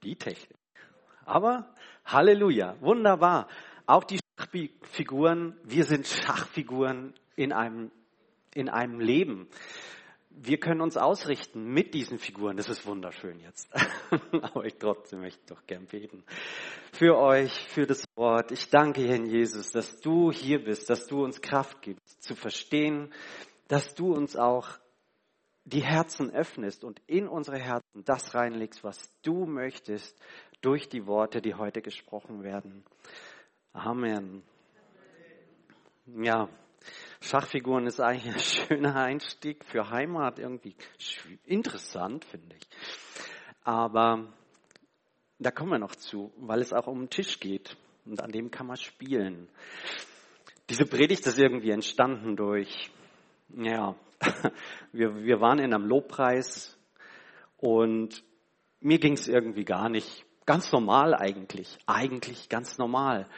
Die Technik. Aber Halleluja, wunderbar. Auch die Schachfiguren, wir sind Schachfiguren in einem Leben. Wir können uns ausrichten mit diesen Figuren. Das ist wunderschön jetzt. Aber trotzdem möchte ich doch gern beten. Für euch, für das Wort. Ich danke, Herr Jesus, dass du hier bist, dass du uns Kraft gibst, zu verstehen, dass du uns auch die Herzen öffnest und in unsere Herzen das reinlegst, was du möchtest, durch die Worte, die heute gesprochen werden. Amen. Ja. Schachfiguren ist eigentlich ein schöner Einstieg für Heimat, irgendwie interessant, finde ich. Aber da kommen wir noch zu, weil es auch um den Tisch geht und an dem kann man spielen. Diese Predigt ist irgendwie entstanden durch, wir waren in einem Lobpreis und mir ging es irgendwie gar nicht, ganz normal eigentlich ganz normal.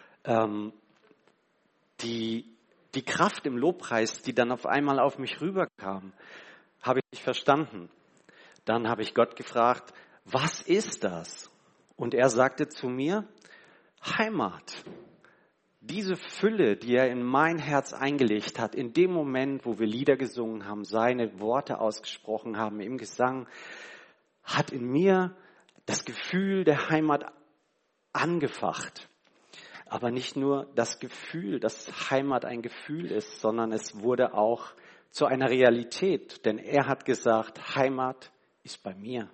Die Kraft im Lobpreis, die dann auf einmal auf mich rüberkam, habe ich nicht verstanden. Dann habe ich Gott gefragt, was ist das? Und er sagte zu mir, Heimat. Diese Fülle, die er in mein Herz eingelegt hat, in dem Moment, wo wir Lieder gesungen haben, seine Worte ausgesprochen haben im Gesang, hat in mir das Gefühl der Heimat angefacht. Aber nicht nur das Gefühl, dass Heimat ein Gefühl ist, sondern es wurde auch zu einer Realität. Denn er hat gesagt, Heimat ist bei mir.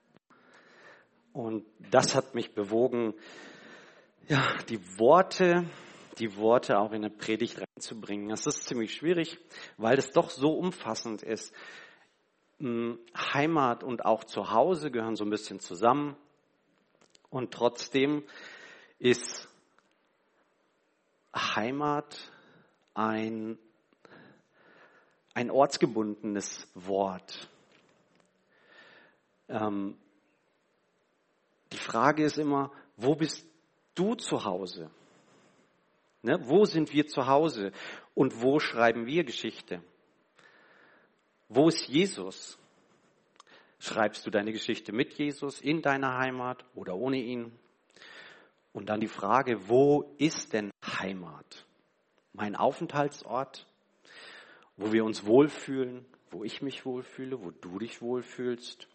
Und das hat mich bewogen, die Worte auch in eine Predigt reinzubringen. Das ist ziemlich schwierig, weil es doch so umfassend ist. Heimat und auch Zuhause gehören so ein bisschen zusammen. Und trotzdem ist Heimat ein ortsgebundenes Wort. Die Frage ist immer, wo bist du zu Hause? Ne? Wo sind wir zu Hause? Und wo schreiben wir Geschichte? Wo ist Jesus? Schreibst du deine Geschichte mit Jesus in deiner Heimat oder ohne ihn? Und dann die Frage, wo ist denn Heimat? Mein Aufenthaltsort, wo wir uns wohlfühlen, wo ich mich wohlfühle, wo du dich wohlfühlst.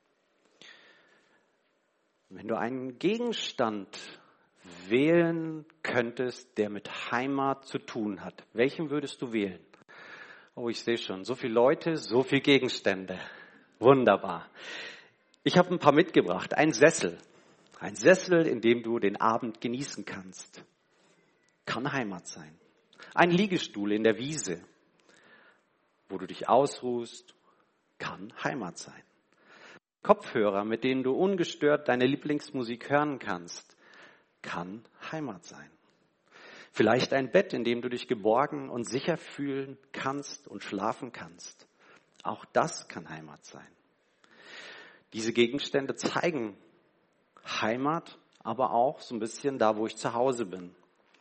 Wenn du einen Gegenstand wählen könntest, der mit Heimat zu tun hat, welchen würdest du wählen? Oh, ich sehe schon, so viele Leute, so viele Gegenstände. Wunderbar. Ich habe ein paar mitgebracht. Ein Sessel. Ein Sessel, in dem du den Abend genießen kannst. Kann Heimat sein. Ein Liegestuhl in der Wiese, wo du dich ausruhst, kann Heimat sein. Kopfhörer, mit denen du ungestört deine Lieblingsmusik hören kannst, kann Heimat sein. Vielleicht ein Bett, in dem du dich geborgen und sicher fühlen kannst und schlafen kannst. Auch das kann Heimat sein. Diese Gegenstände zeigen Heimat, aber auch so ein bisschen da, wo ich zu Hause bin.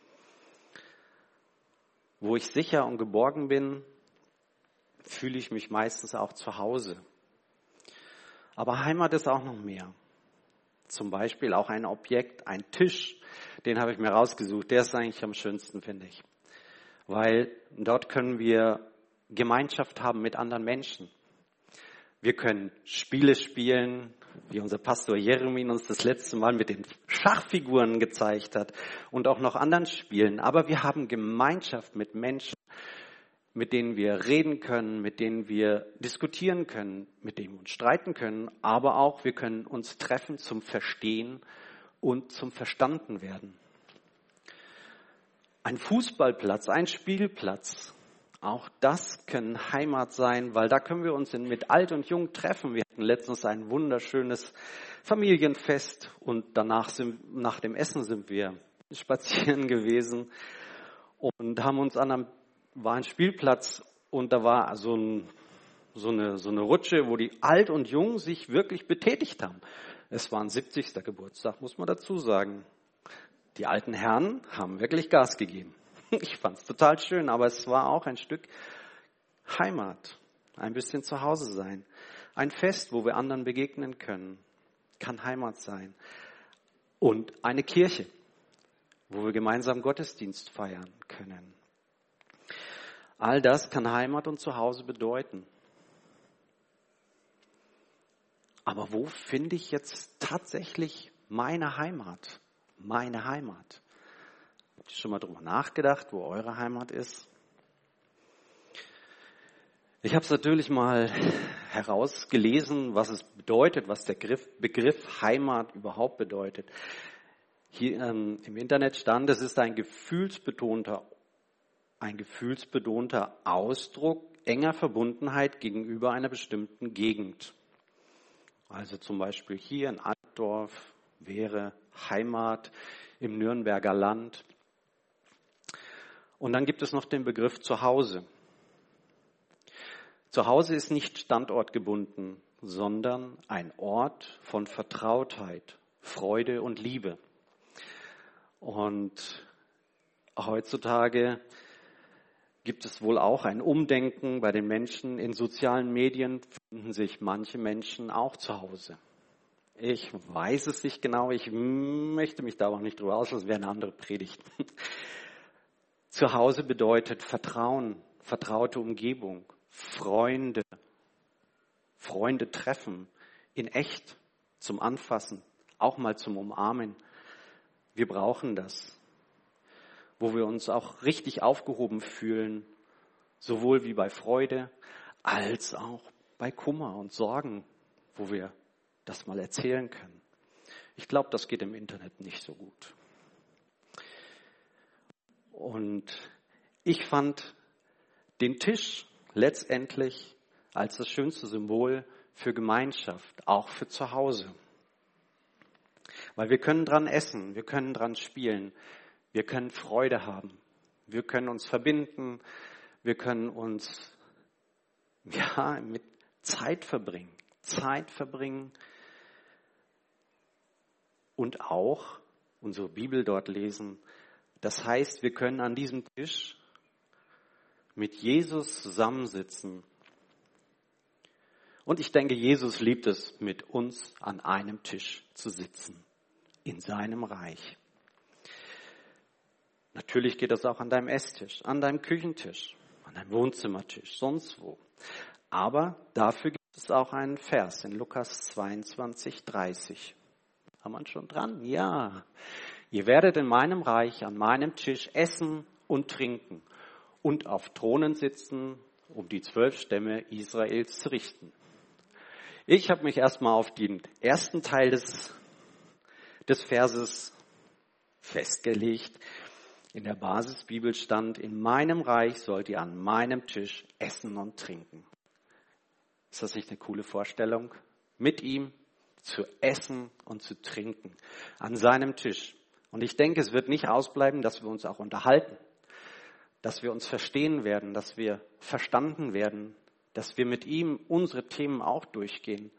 Wo ich sicher und geborgen bin, fühle ich mich meistens auch zu Hause. Aber Heimat ist auch noch mehr. Zum Beispiel auch ein Objekt, ein Tisch, den habe ich mir rausgesucht. Der ist eigentlich am schönsten, finde ich. Weil dort können wir Gemeinschaft haben mit anderen Menschen. Wir können Spiele spielen, wie unser Pastor Jeremy uns das letzte Mal mit den Schachfiguren gezeigt hat und auch noch anderen Spielen. Aber wir haben Gemeinschaft mit Menschen, mit denen wir reden können, mit denen wir diskutieren können, mit denen wir uns streiten können. Aber auch wir können uns treffen zum Verstehen und zum Verstandenwerden. Ein Fußballplatz, ein Spielplatz. Auch das können Heimat sein, weil da können wir uns mit Alt und Jung treffen. Wir hatten letztens ein wunderschönes Familienfest und nach dem Essen sind wir spazieren gewesen und haben uns war ein Spielplatz und da war so eine Rutsche, wo die Alt und Jung sich wirklich betätigt haben. Es war ein 70. Geburtstag, muss man dazu sagen. Die alten Herren haben wirklich Gas gegeben. Ich fand es total schön, aber es war auch ein Stück Heimat, ein bisschen zu Hause sein. Ein Fest, wo wir anderen begegnen können. kann Heimat sein. Und eine Kirche, wo wir gemeinsam Gottesdienst feiern können. All das kann Heimat und Zuhause bedeuten. Aber wo finde ich jetzt tatsächlich meine Heimat? Meine Heimat. Habt ihr schon mal drüber nachgedacht, wo eure Heimat ist? Ich habe es natürlich mal herausgelesen, was es bedeutet, was der Begriff Heimat überhaupt bedeutet. Hier im Internet stand, es ist ein gefühlsbetonter Ausdruck enger Verbundenheit gegenüber einer bestimmten Gegend. Also zum Beispiel hier in Altdorf wäre Heimat im Nürnberger Land. Und dann gibt es noch den Begriff Zuhause. Zuhause ist nicht standortgebunden, sondern ein Ort von Vertrautheit, Freude und Liebe. Und heutzutage gibt es wohl auch ein Umdenken bei den Menschen. In sozialen Medien finden sich manche Menschen auch zu Hause. Ich weiß es nicht genau, ich möchte mich da auch nicht drüber aus, das wäre eine andere Predigt. Zu Hause bedeutet Vertrauen, vertraute Umgebung, Freunde treffen, in echt, zum Anfassen, auch mal zum Umarmen. Wir brauchen das, wo wir uns auch richtig aufgehoben fühlen, sowohl wie bei Freude als auch bei Kummer und Sorgen, wo wir das mal erzählen können. Ich glaube, das geht im Internet nicht so gut. Und ich fand den Tisch letztendlich als das schönste Symbol für Gemeinschaft, auch für zu Hause. Weil wir können dran essen, wir können dran spielen, wir können Freude haben, wir können uns verbinden, wir können uns mit Zeit verbringen und auch unsere Bibel dort lesen. Das heißt, wir können an diesem Tisch mit Jesus zusammensitzen. Und ich denke, Jesus liebt es, mit uns an einem Tisch zu sitzen, in seinem Reich. Natürlich geht das auch an deinem Esstisch, an deinem Küchentisch, an deinem Wohnzimmertisch, sonst wo. Aber dafür gibt es auch einen Vers in Lukas 22, 30. Haben wir schon dran? Ja. Ihr werdet in meinem Reich an meinem Tisch essen und trinken und auf Thronen sitzen, um die 12 Stämme Israels zu richten. Ich habe mich erstmal auf den ersten Teil des Verses festgelegt. In der Basisbibel stand, in meinem Reich sollt ihr an meinem Tisch essen und trinken. Ist das nicht eine coole Vorstellung? Mit ihm zu essen und zu trinken. An seinem Tisch. Und ich denke, es wird nicht ausbleiben, dass wir uns auch unterhalten. Dass wir uns verstehen werden, dass wir verstanden werden, dass wir mit ihm unsere Themen auch durchgehen.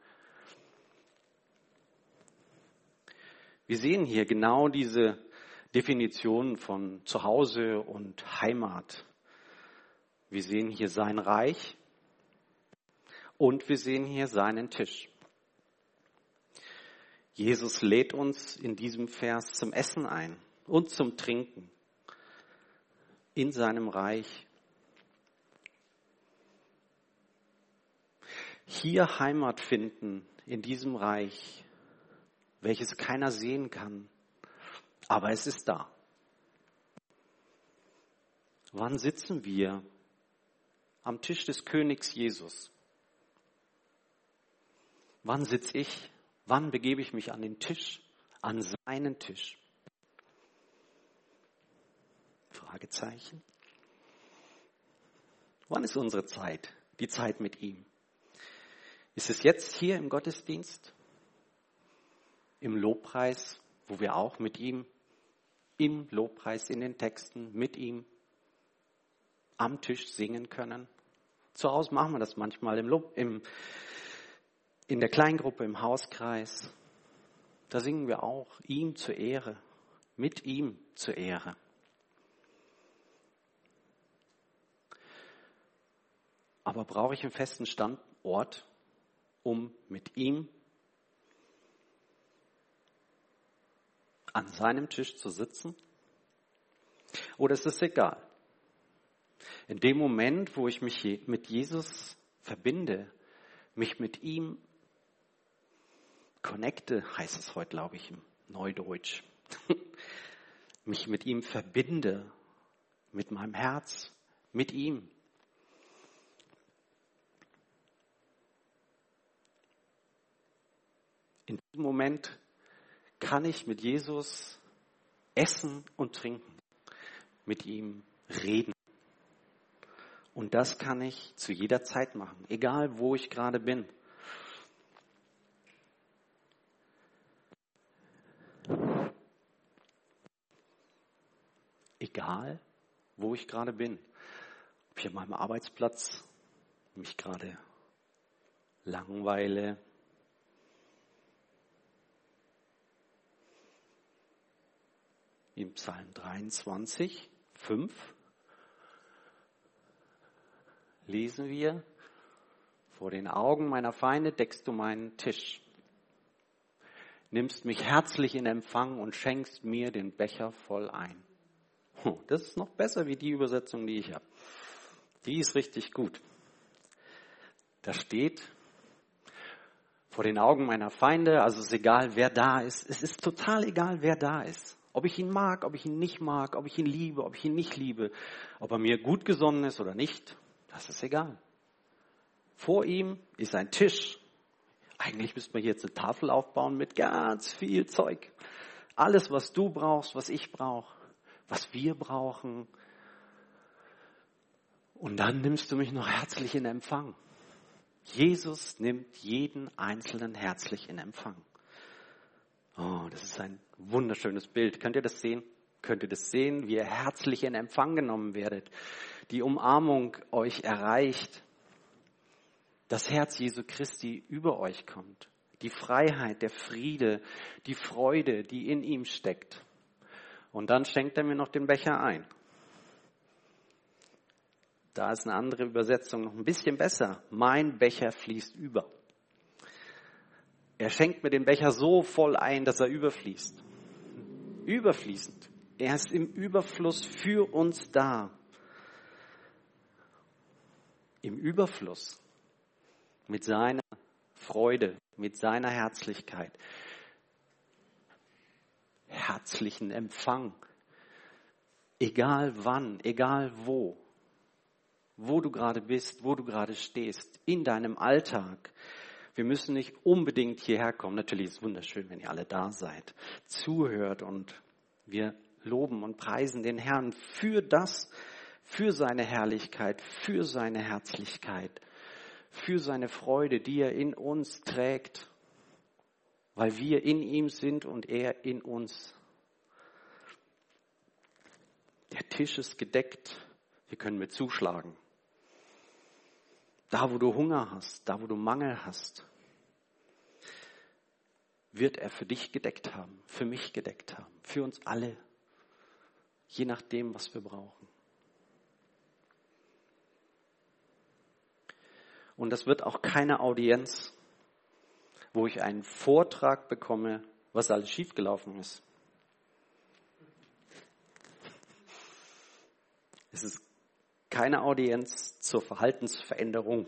Wir sehen hier genau diese Definition von Zuhause und Heimat. Wir sehen hier sein Reich und wir sehen hier seinen Tisch. Jesus lädt uns in diesem Vers zum Essen ein und zum Trinken in seinem Reich. Hier Heimat finden in diesem Reich, welches keiner sehen kann, aber es ist da. Wann sitzen wir am Tisch des Königs Jesus? Wann sitze ich? Wann begebe ich mich an den Tisch, an seinen Tisch? Fragezeichen. Wann ist unsere Zeit, die Zeit mit ihm? Ist es jetzt hier im Gottesdienst, im Lobpreis, wo wir auch mit ihm, im Lobpreis, in den Texten, mit ihm am Tisch singen können? Zu Hause machen wir das manchmal in der Kleingruppe, im Hauskreis. Da singen wir auch ihm zur Ehre, mit ihm zur Ehre. Aber brauche ich einen festen Standort, um mit ihm an seinem Tisch zu sitzen? Oder ist es egal? In dem Moment, wo ich mich mit Jesus verbinde, mich mit ihm connecte, heißt es heute, glaube ich, im Neudeutsch, mich mit ihm verbinde, mit meinem Herz, mit ihm. In diesem Moment kann ich mit Jesus essen und trinken, mit ihm reden. Und das kann ich zu jeder Zeit machen, egal wo ich gerade bin. Egal wo ich gerade bin. Ob ich an meinem Arbeitsplatz mich gerade langweile, im Psalm 23, 5 lesen wir: Vor den Augen meiner Feinde deckst du meinen Tisch, nimmst mich herzlich in Empfang und schenkst mir den Becher voll ein. Das ist noch besser wie die Übersetzung, die ich habe. Die ist richtig gut. Da steht: Vor den Augen meiner Feinde, also es ist egal, wer da ist. Es ist total egal, wer da ist. Ob ich ihn mag, ob ich ihn nicht mag, ob ich ihn liebe, ob ich ihn nicht liebe, ob er mir gut gesonnen ist oder nicht, das ist egal. Vor ihm ist ein Tisch. Eigentlich müsste man jetzt eine Tafel aufbauen mit ganz viel Zeug. Alles, was du brauchst, was ich brauche, was wir brauchen. Und dann nimmst du mich noch herzlich in Empfang. Jesus nimmt jeden Einzelnen herzlich in Empfang. Oh, das ist ein wunderschönes Bild. Könnt ihr das sehen? Könnt ihr das sehen, wie ihr herzlich in Empfang genommen werdet? Die Umarmung euch erreicht. Das Herz Jesu Christi über euch kommt. Die Freiheit, der Friede, die Freude, die in ihm steckt. Und dann schenkt er mir noch den Becher ein. Da ist eine andere Übersetzung noch ein bisschen besser. Mein Becher fließt über. Er schenkt mir den Becher so voll ein, dass er überfließt. Überfließend. Er ist im Überfluss für uns da. Im Überfluss. Mit seiner Freude, mit seiner Herzlichkeit. Herzlichen Empfang. Egal wann, egal wo. Wo du gerade bist, wo du gerade stehst. In deinem Alltag. Wir müssen nicht unbedingt hierher kommen. Natürlich ist es wunderschön, wenn ihr alle da seid, zuhört und wir loben und preisen den Herrn für das, für seine Herrlichkeit, für seine Herzlichkeit, für seine Freude, die er in uns trägt, weil wir in ihm sind und er in uns. Der Tisch ist gedeckt, wir können mit zuschlagen. Da, wo du Hunger hast, da, wo du Mangel hast, wird er für dich gedeckt haben, für mich gedeckt haben, für uns alle, je nachdem, was wir brauchen. Und das wird auch keine Audienz, wo ich einen Vortrag bekomme, was alles schiefgelaufen ist. Es ist keine Audienz zur Verhaltensveränderung.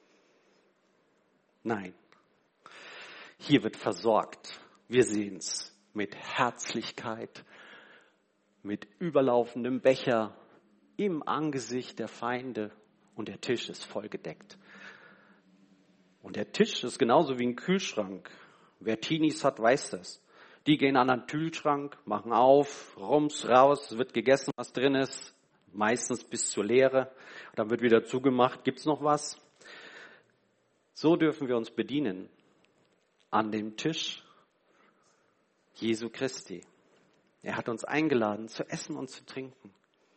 Nein. Hier wird versorgt. Wir sehen es mit Herzlichkeit, mit überlaufendem Becher im Angesicht der Feinde und der Tisch ist vollgedeckt. Und der Tisch ist genauso wie ein Kühlschrank. Wer Teenies hat, weiß das. Die gehen an einen Kühlschrank, machen auf, rums, raus, es wird gegessen, was drin ist. Meistens bis zur Leere. Dann wird wieder zugemacht. Gibt's noch was? So dürfen wir uns bedienen. An dem Tisch Jesu Christi. Er hat uns eingeladen, zu essen und zu trinken.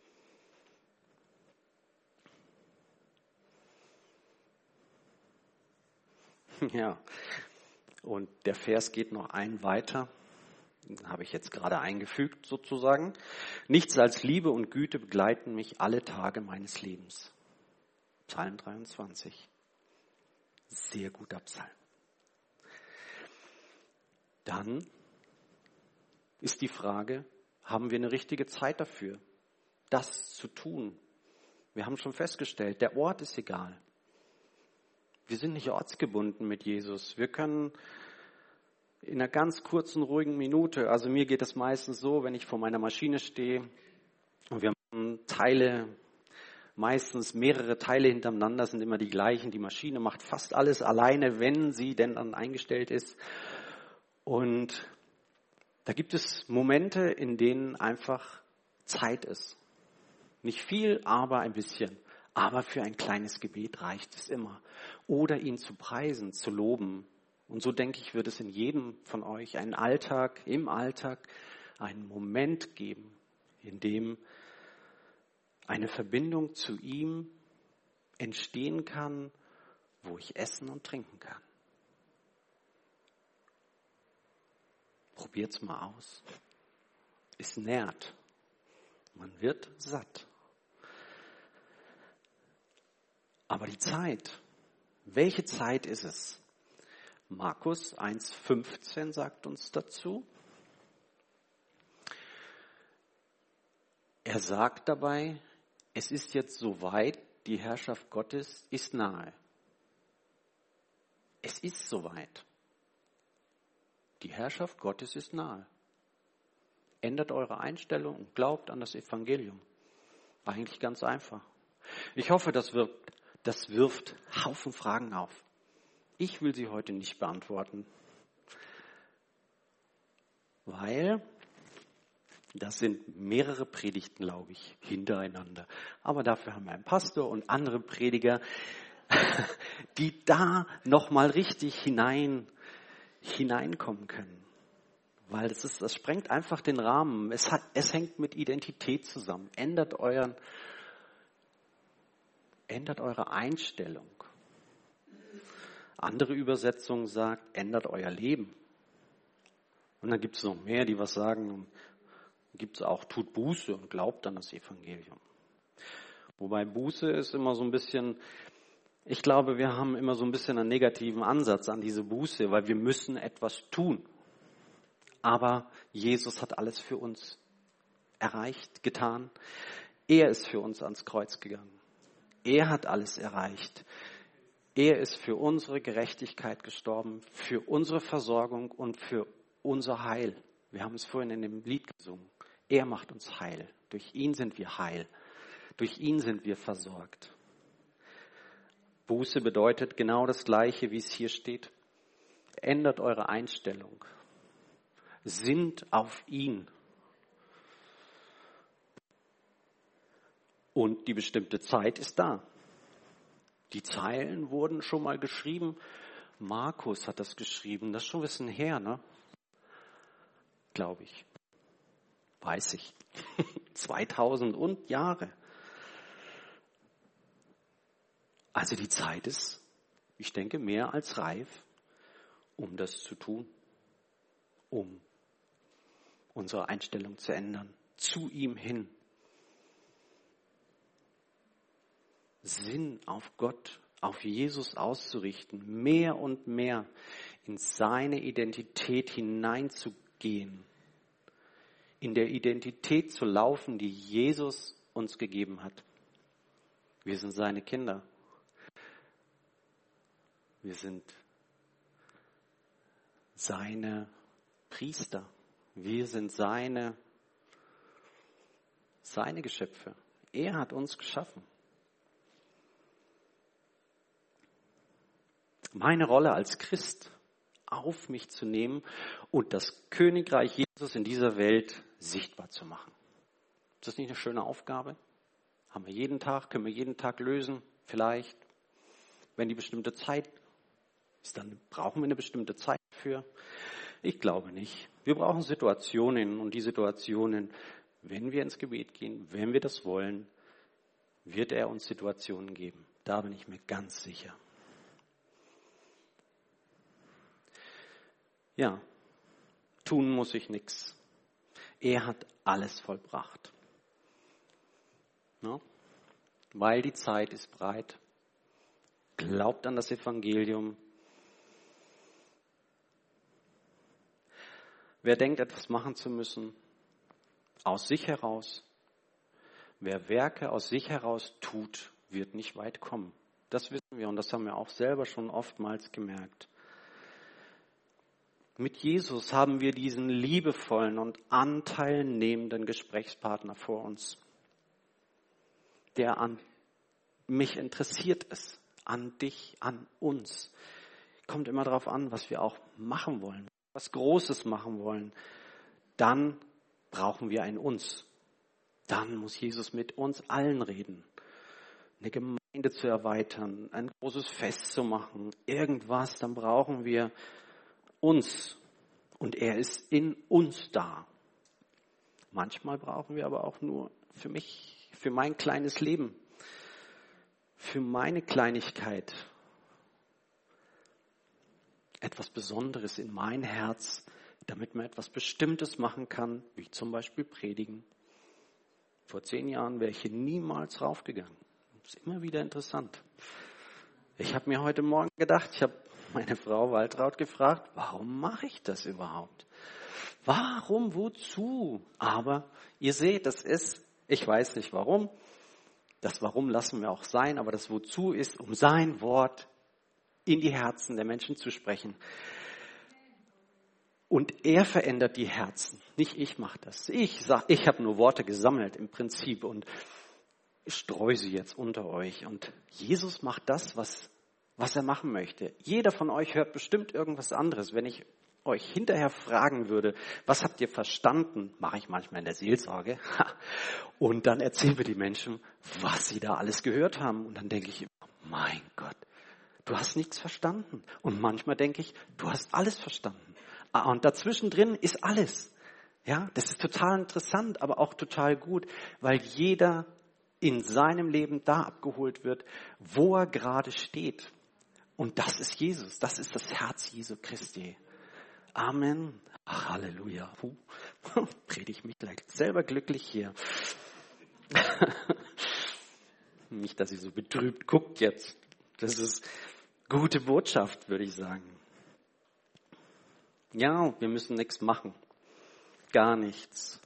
Ja, und der Vers geht noch einen weiter. Den habe ich jetzt gerade eingefügt sozusagen. Nichts als Liebe und Güte begleiten mich alle Tage meines Lebens. Psalm 23. Sehr guter Psalm. Dann ist die Frage, haben wir eine richtige Zeit dafür, das zu tun? Wir haben schon festgestellt, der Ort ist egal. Wir sind nicht ortsgebunden mit Jesus. Wir können in einer ganz kurzen, ruhigen Minute, also mir geht es meistens so, wenn ich vor meiner Maschine stehe und wir machen Teile, meistens mehrere Teile hintereinander, sind immer die gleichen. Die Maschine macht fast alles alleine, wenn sie denn dann eingestellt ist. Und da gibt es Momente, in denen einfach Zeit ist. Nicht viel, aber ein bisschen. Aber für ein kleines Gebet reicht es immer. Oder ihn zu preisen, zu loben. Und so denke ich, wird es in jedem von euch im Alltag einen Moment geben, in dem eine Verbindung zu ihm entstehen kann, wo ich essen und trinken kann. Probiert's mal aus. Es nährt. Man wird satt. Aber die Zeit, welche Zeit ist es? Markus 1,15 sagt uns dazu. Er sagt dabei, es ist jetzt soweit, die Herrschaft Gottes ist nahe. Es ist soweit. Die Herrschaft Gottes ist nahe. Ändert eure Einstellung und glaubt an das Evangelium. Eigentlich ganz einfach. Ich hoffe, das wirft Haufen Fragen auf. Ich will sie heute nicht beantworten, weil das sind mehrere Predigten, glaube ich, hintereinander. Aber dafür haben wir einen Pastor und andere Prediger, die da nochmal richtig hineinkommen können. Weil das sprengt einfach den Rahmen. Es hängt mit Identität zusammen. Ändert eure Einstellung. Andere Übersetzung sagt, ändert euer Leben. Und dann gibt es noch mehr, die was sagen. Gibt es auch, tut Buße und glaubt an das Evangelium. Wobei Buße ist immer so ein bisschen, ich glaube, wir haben immer so ein bisschen einen negativen Ansatz an diese Buße, weil wir müssen etwas tun. Aber Jesus hat alles für uns erreicht, getan. Er ist für uns ans Kreuz gegangen. Er hat alles erreicht. Er ist für unsere Gerechtigkeit gestorben, für unsere Versorgung und für unser Heil. Wir haben es vorhin in dem Lied gesungen. Er macht uns heil. Durch ihn sind wir heil. Durch ihn sind wir versorgt. Buße bedeutet genau das Gleiche, wie es hier steht. Ändert eure Einstellung. Sinnt auf ihn. Und die bestimmte Zeit ist da. Die Zeilen wurden schon mal geschrieben. Markus hat das geschrieben. Das ist schon ein bisschen her, ne? Glaube ich. Weiß ich. 2000 und Jahre. Also die Zeit ist, ich denke, mehr als reif, um das zu tun. Um unsere Einstellung zu ändern. Zu ihm hin. Sinn auf Gott, auf Jesus auszurichten, mehr und mehr in seine Identität hineinzugehen, in der Identität zu laufen, die Jesus uns gegeben hat. Wir sind seine Kinder. Wir sind seine Priester. Wir sind seine Geschöpfe. Er hat uns geschaffen. Meine Rolle als Christ auf mich zu nehmen und das Königreich Jesus in dieser Welt sichtbar zu machen. Ist das nicht eine schöne Aufgabe? Haben wir jeden Tag, können wir jeden Tag lösen? Vielleicht, wenn die bestimmte Zeit ist, dann brauchen wir eine bestimmte Zeit für. Ich glaube nicht. Wir brauchen Situationen und die Situationen, wenn wir ins Gebet gehen, wenn wir das wollen, wird er uns Situationen geben. Da bin ich mir ganz sicher. Ja, tun muss ich nichts. Er hat alles vollbracht. Ja? Weil die Zeit ist bereit. Glaubt an das Evangelium. Wer denkt, etwas machen zu müssen, aus sich heraus, wer Werke aus sich heraus tut, wird nicht weit kommen. Das wissen wir und das haben wir auch selber schon oftmals gemerkt. Mit Jesus haben wir diesen liebevollen und anteilnehmenden Gesprächspartner vor uns, der an mich interessiert ist, an dich, an uns. Kommt immer darauf an, was wir auch machen wollen, was Großes machen wollen. Dann brauchen wir ein Uns. Dann muss Jesus mit uns allen reden. Eine Gemeinde zu erweitern, ein großes Fest zu machen, irgendwas, dann brauchen wir uns. Und er ist in uns da. Manchmal brauchen wir aber auch nur für mich, für mein kleines Leben, für meine Kleinigkeit, etwas Besonderes in mein Herz, damit man etwas Bestimmtes machen kann, wie zum Beispiel predigen. Vor 10 Jahren wäre ich hier niemals raufgegangen. Das ist immer wieder interessant. Ich habe mir heute Morgen gedacht, ich habe meine Frau Waltraud gefragt, warum mache ich das überhaupt? Warum, wozu? Aber ihr seht, das ist, ich weiß nicht warum, das Warum lassen wir auch sein, aber das Wozu ist, um sein Wort in die Herzen der Menschen zu sprechen. Und er verändert die Herzen, nicht ich mache das. Ich habe nur Worte gesammelt im Prinzip und streue sie jetzt unter euch. Und Jesus macht das, was er machen möchte. Jeder von euch hört bestimmt irgendwas anderes. Wenn ich euch hinterher fragen würde, was habt ihr verstanden, mache ich manchmal in der Seelsorge. Und dann erzählen wir die Menschen, was sie da alles gehört haben. Und dann denke ich, mein Gott, du hast nichts verstanden. Und manchmal denke ich, du hast alles verstanden. Und dazwischen drin ist alles. Ja, das ist total interessant, aber auch total gut, weil jeder in seinem Leben da abgeholt wird, wo er gerade steht. Und das ist Jesus, das ist das Herz Jesu Christi. Amen. Ach, Halleluja. Predige ich mich gleich selber glücklich hier. Nicht, dass sie so betrübt guckt jetzt. Das ist gute Botschaft, würde ich sagen. Ja, wir müssen nichts machen. Gar nichts.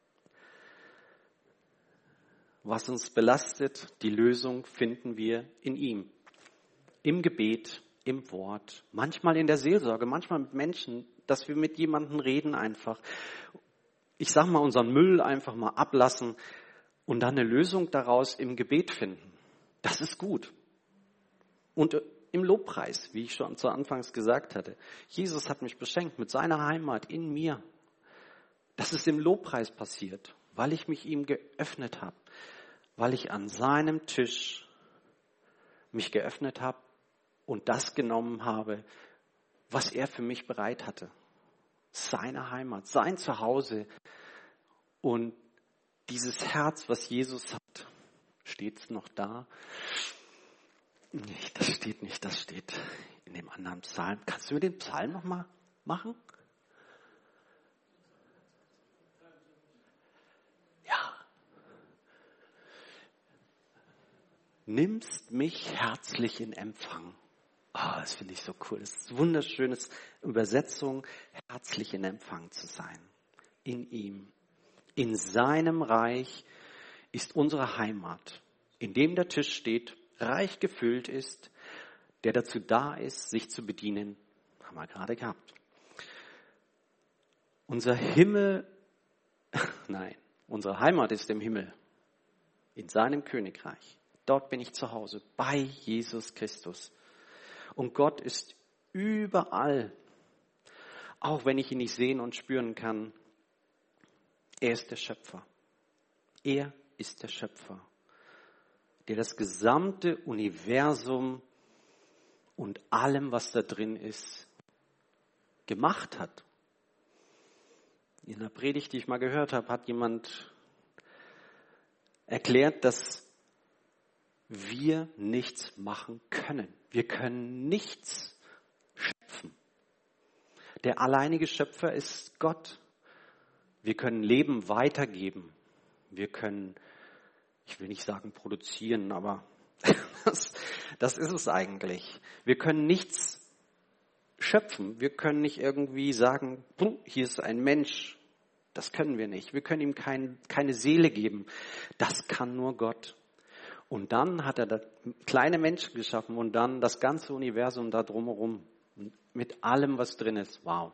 Was uns belastet, die Lösung finden wir in ihm. Im Gebet, im Wort, manchmal in der Seelsorge, manchmal mit Menschen, dass wir mit jemandem reden einfach. Ich sag mal, unseren Müll einfach mal ablassen und dann eine Lösung daraus im Gebet finden. Das ist gut. Und im Lobpreis, wie ich schon zu Anfangs gesagt hatte. Jesus hat mich beschenkt mit seiner Heimat in mir. Das ist im Lobpreis passiert, weil ich mich ihm geöffnet habe, weil ich an seinem Tisch mich geöffnet habe und das genommen habe, was er für mich bereit hatte. Seine Heimat, sein Zuhause und dieses Herz, was Jesus hat. Steht es noch da? Nee, das steht nicht, das steht in dem anderen Psalm. Kannst du mir den Psalm nochmal machen? Ja. Nimmst mich herzlich in Empfang. Ah, das finde ich so cool. Das ist eine wunderschöne Übersetzung, herzlich in Empfang zu sein. In ihm. In seinem Reich ist unsere Heimat, in dem der Tisch steht, reich gefüllt ist, der dazu da ist, sich zu bedienen, haben wir gerade gehabt. Unser Himmel, unsere Heimat ist im Himmel, in seinem Königreich. Dort bin ich zu Hause, bei Jesus Christus. Und Gott ist überall, auch wenn ich ihn nicht sehen und spüren kann. Er ist der Schöpfer. Er ist der Schöpfer, der das gesamte Universum und allem, was da drin ist, gemacht hat. In einer Predigt, die ich mal gehört habe, hat jemand erklärt, dass wir nichts machen können. Wir können nichts schöpfen. Der alleinige Schöpfer ist Gott. Wir können Leben weitergeben. Wir können, ich will nicht sagen produzieren, aber das ist es eigentlich. Wir können nichts schöpfen. Wir können nicht irgendwie sagen, hier ist ein Mensch. Das können wir nicht. Wir können ihm keine Seele geben. Das kann nur Gott. Und dann hat er das kleine Menschen geschaffen und dann das ganze Universum da drumherum. Mit allem, was drin ist. Wow.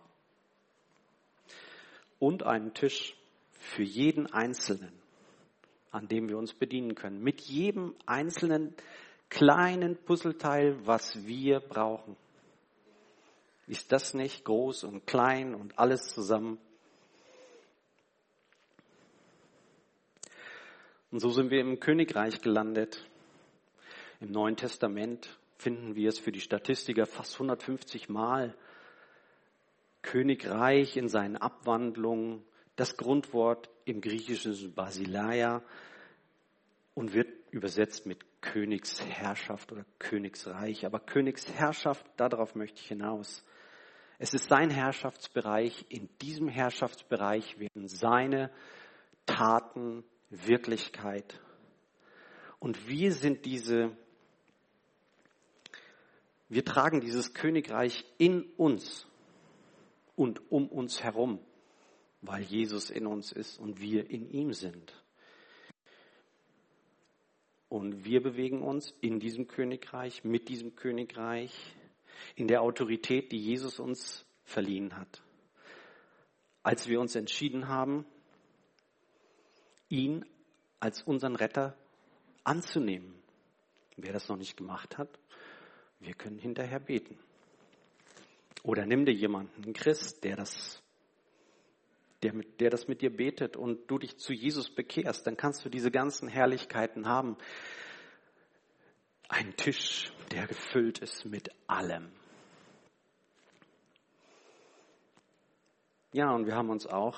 Und einen Tisch für jeden Einzelnen, an dem wir uns bedienen können. Mit jedem einzelnen kleinen Puzzleteil, was wir brauchen. Ist das nicht groß und klein und alles zusammen? Und so sind wir im Königreich gelandet. Im Neuen Testament finden wir es für die Statistiker fast 150 Mal. Königreich in seinen Abwandlungen, das Grundwort im Griechischen ist Basileia und wird übersetzt mit Königsherrschaft oder Königsreich. Aber Königsherrschaft, darauf möchte ich hinaus. Es ist sein Herrschaftsbereich. In diesem Herrschaftsbereich werden seine Taten Wirklichkeit. Und wir tragen dieses Königreich in uns und um uns herum, weil Jesus in uns ist und wir in ihm sind. Und wir bewegen uns in diesem Königreich, mit diesem Königreich, in der Autorität, die Jesus uns verliehen hat. Als wir uns entschieden haben, ihn als unseren Retter anzunehmen. Wer das noch nicht gemacht hat, wir können hinterher beten. Oder nimm dir jemanden, einen Christ, der das mit dir betet und du dich zu Jesus bekehrst, dann kannst du diese ganzen Herrlichkeiten haben. Ein Tisch, der gefüllt ist mit allem. Ja, und wir haben uns auch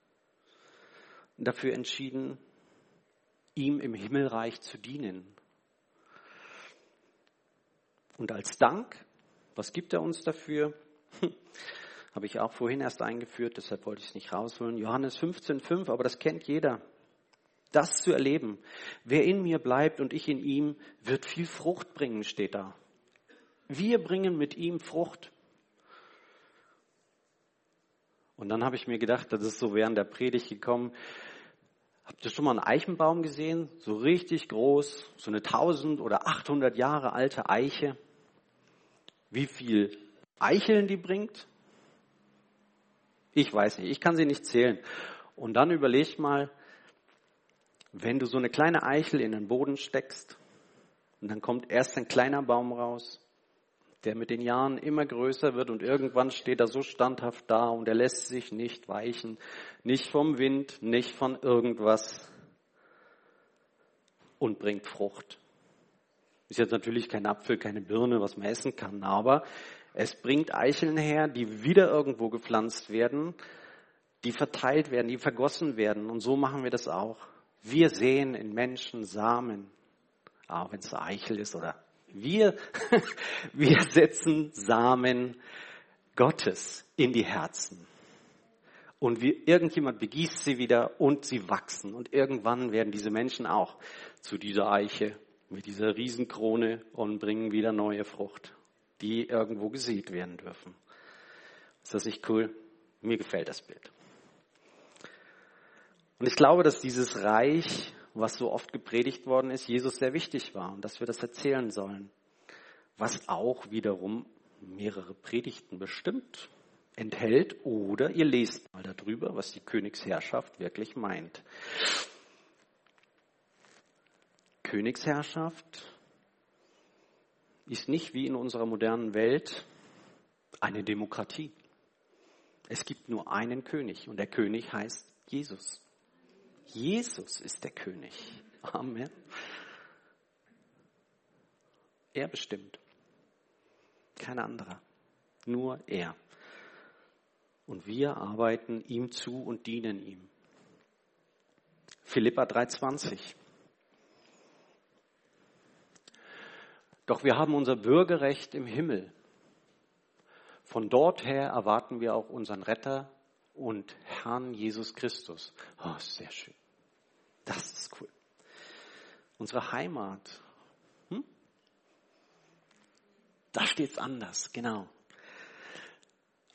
dafür entschieden, ihm im Himmelreich zu dienen. Und als Dank, was gibt er uns dafür? Habe ich auch vorhin erst eingeführt, deshalb wollte ich es nicht rausholen. Johannes 15,5, aber das kennt jeder. Das zu erleben. Wer in mir bleibt und ich in ihm, wird viel Frucht bringen, steht da. Wir bringen mit ihm Frucht. Und dann habe ich mir gedacht, das ist so während der Predigt gekommen, habt ihr schon mal einen Eichenbaum gesehen? So richtig groß, so eine 1000 oder 800 Jahre alte Eiche. Wie viel Eicheln die bringt? Ich weiß nicht, ich kann sie nicht zählen. Und dann überleg mal, wenn du so eine kleine Eichel in den Boden steckst und dann kommt erst ein kleiner Baum raus, der mit den Jahren immer größer wird und irgendwann steht er so standhaft da und er lässt sich nicht weichen, nicht vom Wind, nicht von irgendwas und bringt Frucht. Ist jetzt natürlich kein Apfel, keine Birne, was man essen kann, aber es bringt Eicheln her, die wieder irgendwo gepflanzt werden, die verteilt werden, die vergossen werden. Und so machen wir das auch. Wir säen in Menschen Samen, auch wenn es Eichel ist oder wir setzen Samen Gottes in die Herzen. Und irgendjemand begießt sie wieder und sie wachsen. Und irgendwann werden diese Menschen auch zu dieser Eiche mit dieser Riesenkrone und bringen wieder neue Frucht, die irgendwo gesät werden dürfen. Ist das nicht cool? Mir gefällt das Bild. Und ich glaube, dass dieses Reich, was so oft gepredigt worden ist, Jesus sehr wichtig war und dass wir das erzählen sollen. Was auch wiederum mehrere Predigten bestimmt enthält. Oder ihr lest mal darüber, was die Königsherrschaft wirklich meint. Königsherrschaft ist nicht wie in unserer modernen Welt eine Demokratie. Es gibt nur einen König und der König heißt Jesus. Jesus ist der König. Amen. Er bestimmt. Kein anderer. Nur er. Und wir arbeiten ihm zu und dienen ihm. Philipper 3,20. Doch wir haben unser Bürgerrecht im Himmel. Von dort her erwarten wir auch unseren Retter und Herrn Jesus Christus. Oh, sehr schön. Das ist cool. Unsere Heimat. Da steht es anders, genau.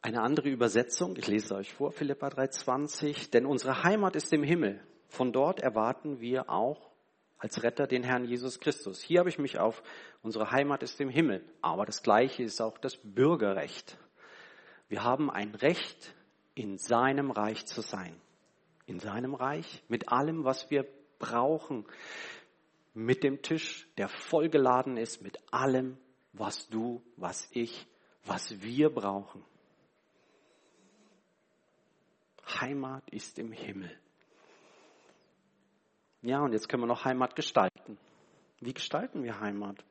Eine andere Übersetzung, ich lese euch vor, Philipper 3,20, denn unsere Heimat ist im Himmel. Von dort erwarten wir auch als Retter den Herrn Jesus Christus. Hier habe ich mich auf, unsere Heimat ist im Himmel. Aber das Gleiche ist auch das Bürgerrecht. Wir haben ein Recht, in seinem Reich zu sein. In seinem Reich, mit allem, was wir brauchen. Mit dem Tisch, der vollgeladen ist, mit allem, was du, was ich, was wir brauchen. Heimat ist im Himmel. Ja, und jetzt können wir noch Heimat gestalten. Wie gestalten wir Heimat?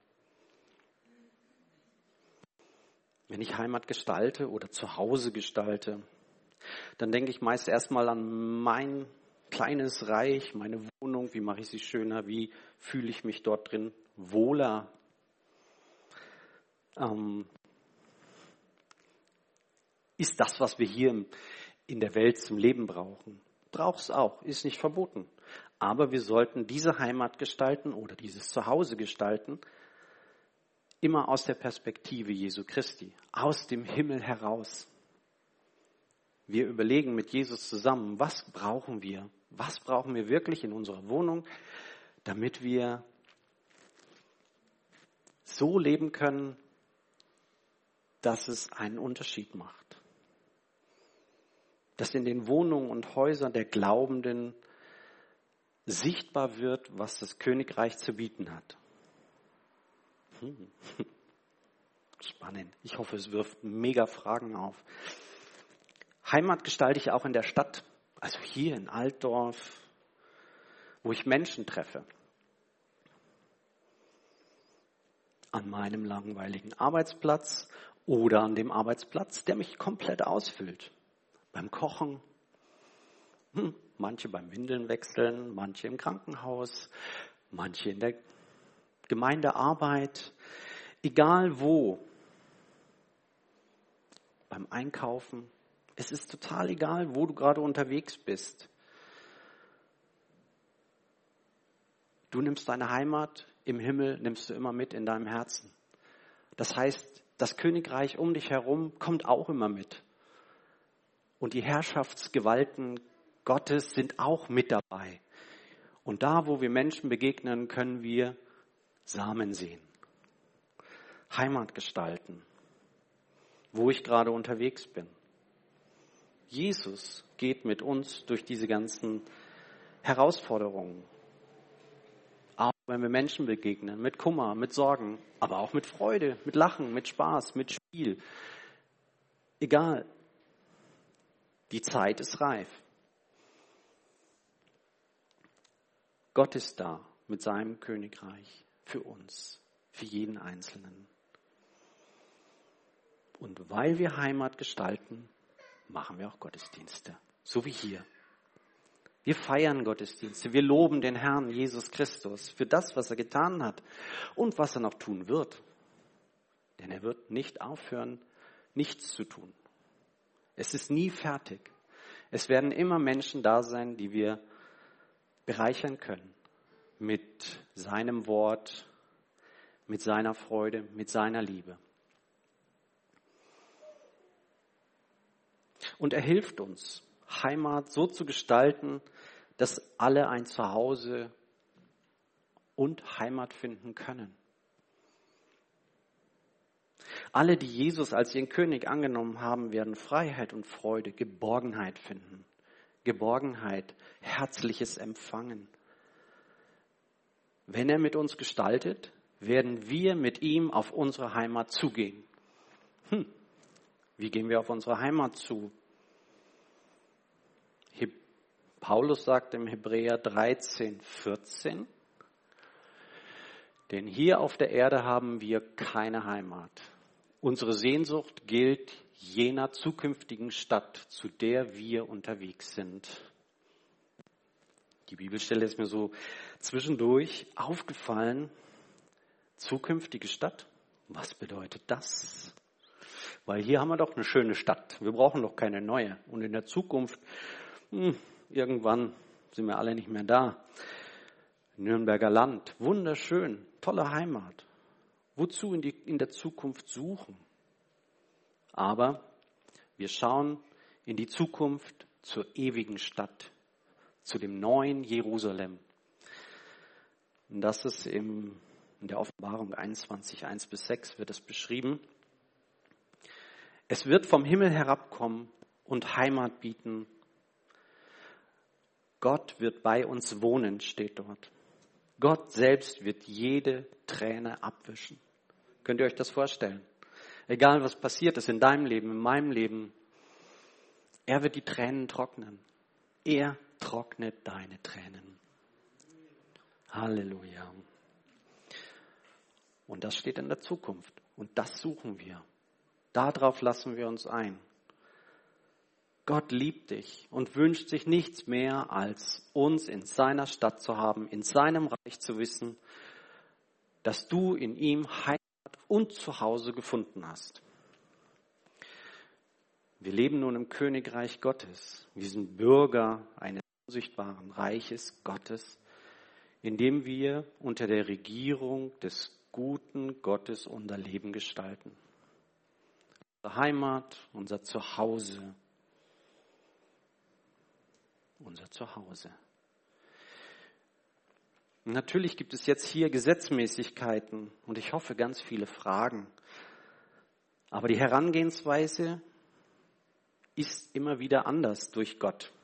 Wenn ich Heimat gestalte oder zu Hause gestalte, dann denke ich meist erstmal an mein kleines Reich, meine Wohnung, wie mache ich sie schöner, wie fühle ich mich dort drin wohler. Ist das, was wir hier in der Welt zum Leben brauchen? Braucht es auch, ist nicht verboten. Aber wir sollten diese Heimat gestalten oder dieses Zuhause gestalten, immer aus der Perspektive Jesu Christi, aus dem Himmel heraus. Wir überlegen mit Jesus zusammen, was brauchen wir? Was brauchen wir wirklich in unserer Wohnung, damit wir so leben können, dass es einen Unterschied macht. Dass in den Wohnungen und Häusern der Glaubenden sichtbar wird, was das Königreich zu bieten hat. Spannend. Ich hoffe, es wirft mega Fragen auf. Heimat gestalte ich auch in der Stadt, also hier in Altdorf, wo ich Menschen treffe. An meinem langweiligen Arbeitsplatz oder an dem Arbeitsplatz, der mich komplett ausfüllt. Beim Kochen, manche beim Windeln wechseln, manche im Krankenhaus, manche in der Gemeindearbeit, egal wo, beim Einkaufen. Es ist total egal, wo du gerade unterwegs bist. Du nimmst deine Heimat im Himmel, nimmst du immer mit in deinem Herzen. Das heißt, das Königreich um dich herum kommt auch immer mit. Und die Herrschaftsgewalten Gottes sind auch mit dabei. Und da, wo wir Menschen begegnen, können wir Samen sehen. Heimat gestalten, wo ich gerade unterwegs bin. Jesus geht mit uns durch diese ganzen Herausforderungen. Auch wenn wir Menschen begegnen, mit Kummer, mit Sorgen, aber auch mit Freude, mit Lachen, mit Spaß, mit Spiel. Egal, die Zeit ist reif. Gott ist da mit seinem Königreich für uns, für jeden Einzelnen. Und weil wir Heimat gestalten, machen wir auch Gottesdienste, so wie hier. Wir feiern Gottesdienste, wir loben den Herrn Jesus Christus für das, was er getan hat und was er noch tun wird. Denn er wird nicht aufhören, nichts zu tun. Es ist nie fertig. Es werden immer Menschen da sein, die wir bereichern können mit seinem Wort, mit seiner Freude, mit seiner Liebe. Und er hilft uns, Heimat so zu gestalten, dass alle ein Zuhause und Heimat finden können. Alle, die Jesus als ihren König angenommen haben, werden Freiheit und Freude, Geborgenheit finden. Geborgenheit, herzliches Empfangen. Wenn er mit uns gestaltet, werden wir mit ihm auf unsere Heimat zugehen. Wie gehen wir auf unsere Heimat zu? Paulus sagt im Hebräer 13,14, denn hier auf der Erde haben wir keine Heimat. Unsere Sehnsucht gilt jener zukünftigen Stadt, zu der wir unterwegs sind. Die Bibelstelle ist mir so zwischendurch aufgefallen. Zukünftige Stadt, was bedeutet das? Weil hier haben wir doch eine schöne Stadt. Wir brauchen doch keine neue. Und in der Zukunft, irgendwann sind wir alle nicht mehr da. Nürnberger Land, wunderschön, tolle Heimat. Wozu in der Zukunft suchen? Aber Wir schauen in die Zukunft zur ewigen Stadt, zu dem neuen Jerusalem. Und das ist in der Offenbarung 21, 1-6 wird es beschrieben. Es wird vom Himmel herabkommen und Heimat bieten. Gott wird bei uns wohnen, steht dort. Gott selbst wird jede Träne abwischen. Könnt ihr euch das vorstellen? Egal was passiert ist in deinem Leben, in meinem Leben, er wird die Tränen trocknen. Er trocknet deine Tränen. Halleluja. Und das steht in der Zukunft. Und das suchen wir. Darauf lassen wir uns ein. Gott liebt dich und wünscht sich nichts mehr, als uns in seiner Stadt zu haben, in seinem Reich zu wissen, dass du in ihm Heimat und Zuhause gefunden hast. Wir leben nun im Königreich Gottes. Wir sind Bürger eines unsichtbaren Reiches Gottes, in dem wir unter der Regierung des guten Gottes unser Leben gestalten. Unsere Heimat, unser Zuhause. Unser Zuhause. Natürlich gibt es jetzt hier Gesetzmäßigkeiten und ich hoffe ganz viele Fragen. Aber die Herangehensweise ist immer wieder anders durch Gott.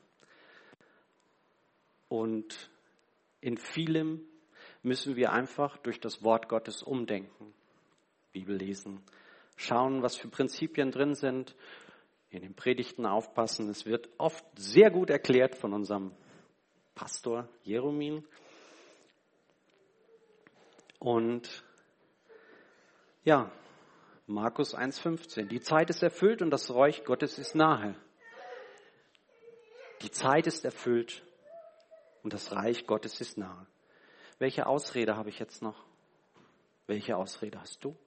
Und in vielem müssen wir einfach durch das Wort Gottes umdenken. Bibel lesen, schauen, was für Prinzipien drin sind, in den Predigten aufpassen. Es wird oft sehr gut erklärt von unserem Pastor Jeromin. Und ja, Markus 1,15. Die Zeit ist erfüllt und das Reich Gottes ist nahe. Die Zeit ist erfüllt und das Reich Gottes ist nahe. Welche Ausrede habe ich jetzt noch? Welche Ausrede hast du?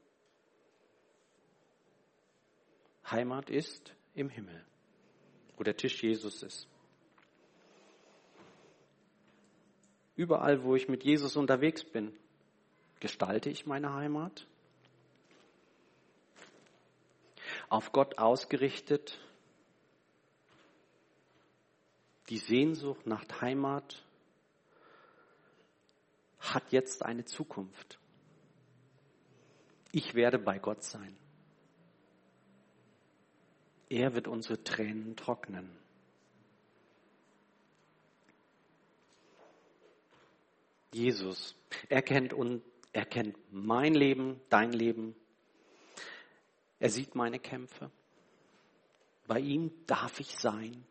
Heimat ist im Himmel, wo der Tisch Jesus ist. Überall, wo ich mit Jesus unterwegs bin, gestalte ich meine Heimat? Auf Gott ausgerichtet, die Sehnsucht nach Heimat hat jetzt eine Zukunft. Ich werde bei Gott sein. Er wird unsere Tränen trocknen. Jesus, er kennt mein Leben, dein Leben. Er sieht meine Kämpfe. Bei ihm darf ich sein.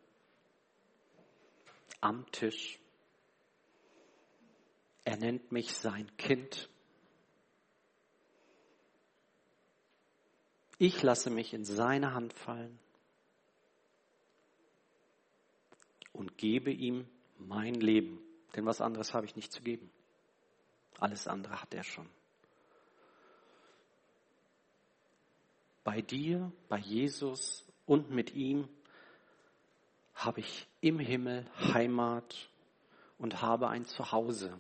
Am Tisch. Er nennt mich sein Kind. Ich lasse mich in seine Hand fallen und gebe ihm mein Leben. Denn was anderes habe ich nicht zu geben. Alles andere hat er schon. Bei dir, bei Jesus und mit ihm habe ich im Himmel Heimat und habe ein Zuhause.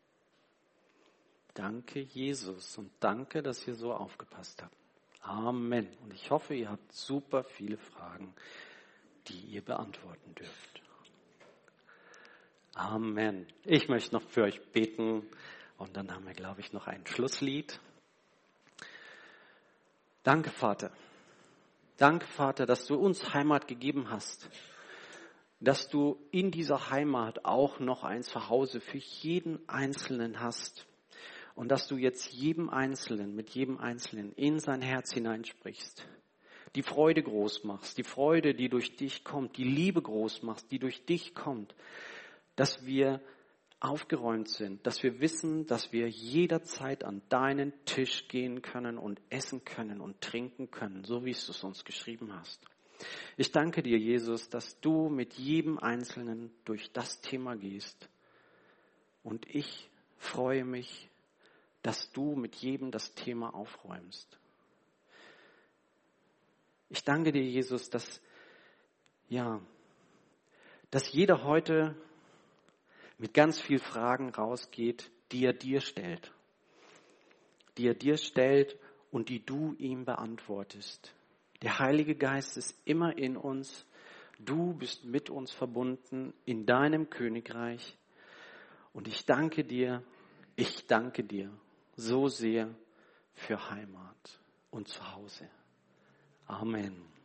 Danke, Jesus, und danke, dass ihr so aufgepasst habt. Amen. Und ich hoffe, ihr habt super viele Fragen, die ihr beantworten dürft. Amen. Ich möchte noch für euch beten und dann haben wir, glaube ich, noch ein Schlusslied. Danke, Vater. Danke, Vater, dass du uns Heimat gegeben hast. Dass du in dieser Heimat auch noch ein Zuhause für jeden Einzelnen hast. Und dass du jetzt mit jedem Einzelnen in sein Herz hineinsprichst. Die Freude groß machst, die Freude, die durch dich kommt, die Liebe groß machst, die durch dich kommt. Dass wir aufgeräumt sind, dass wir wissen, dass wir jederzeit an deinen Tisch gehen können und essen können und trinken können, so wie du es uns geschrieben hast. Ich danke dir, Jesus, dass du mit jedem Einzelnen durch das Thema gehst. Und ich freue mich, dass du mit jedem das Thema aufräumst. Ich danke dir, Jesus, dass jeder heute mit ganz vielen Fragen rausgeht, die er dir stellt. Die er dir stellt und die du ihm beantwortest. Der Heilige Geist ist immer in uns. Du bist mit uns verbunden in deinem Königreich. Und ich danke dir so sehr für Heimat und Zuhause. Amen.